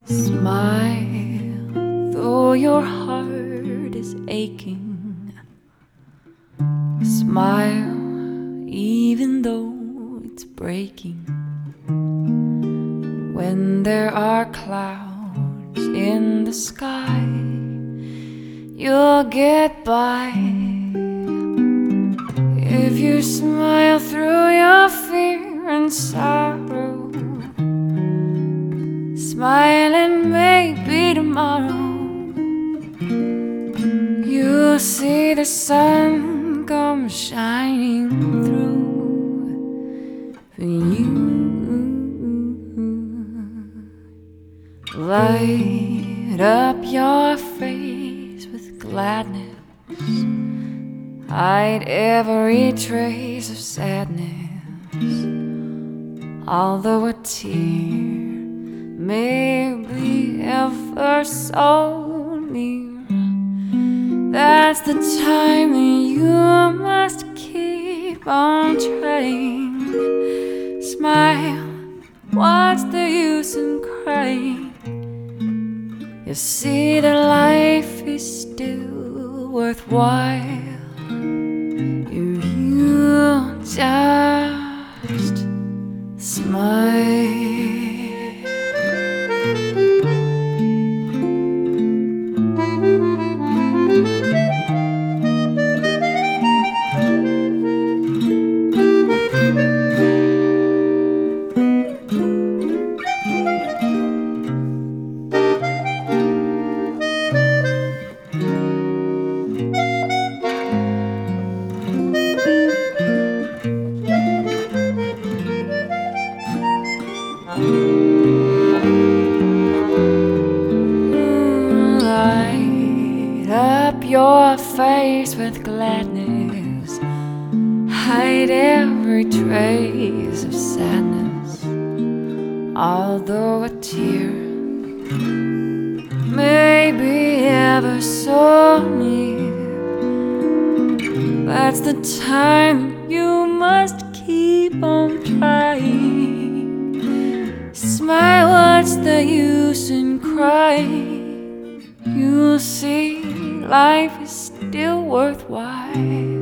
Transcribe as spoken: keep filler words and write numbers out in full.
Smile, though your heart is aching. Smile, even though it's breaking. When there are clouds in the sky, you'll get by. If you smile through your fear and sorrow, smile and maybe tomorrow you'll see the sun come shining through for you. Light up your face with gladness. Hide every trace of sadness. Although a tear may be ever so near, that's the time that you must keep on trying. Smile, what's the use in crying? You see that life is still worthwhile if you just smile. Light up your face with gladness. Hide every trace of sadness. Although a tear may be ever so near, that's the time you must keep on trying. Smile, what's the use in crying? You'll see life is still worthwhile